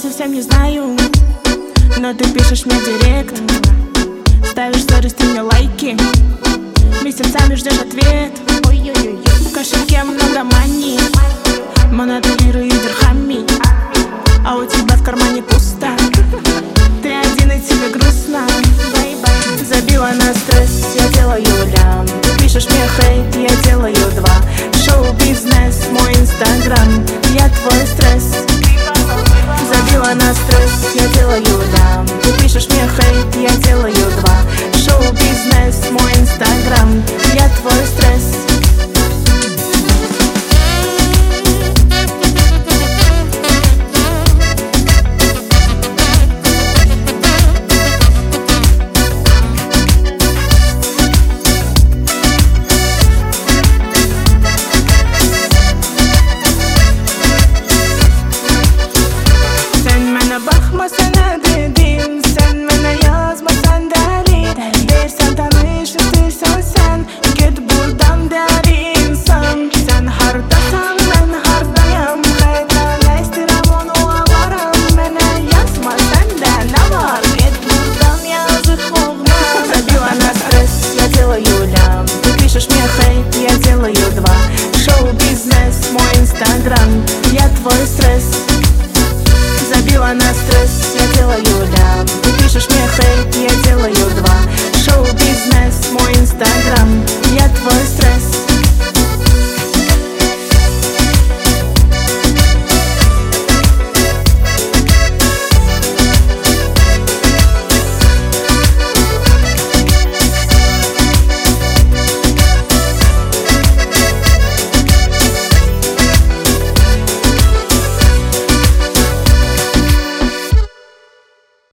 совсем не знаю, но ты пишешь мне директ, ставишь сторис, ты мне лайки, месяцами ждешь ответ. В кошельке много мани, монеты, лиры и дирхами, а у тебя в кармане пусто. Ты один и тебе грустно. Забила на стресс, я делаю лям. Ты пишешь мне хейт, я делаю два. Шоу-бизнес, мой инстаграм, я твой стресс. Забила на стресс, я делаю лям. Ты пишешь мне хейт, я делаю два.